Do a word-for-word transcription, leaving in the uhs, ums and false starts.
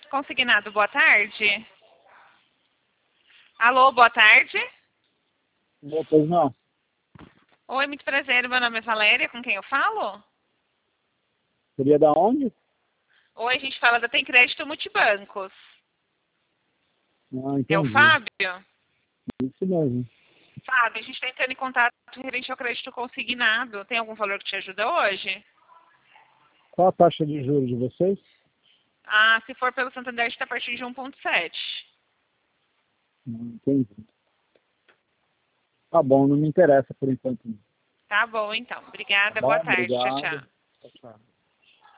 Consignado, boa tarde. Alô, boa tarde. Não, pois não. Oi, muito prazer, meu nome é Valéria, com quem eu falo? Seria da onde? Oi, a gente fala da Tem Crédito Multibancos. Ah, É o entendi. Fábio? Isso mesmo. Fábio, a gente está entrando em contato referente ao crédito consignado. Tem algum valor que te ajuda hoje? Qual a taxa de juros de vocês? Ah, se for pelo Santander, está a partir de um vírgula sete. Não entendi. Tá bom, não me interessa por enquanto. Tá bom, então. Tá Obrigada, boa bom? tarde. Tchau, Obrigado. tchau. Tchau, tchau.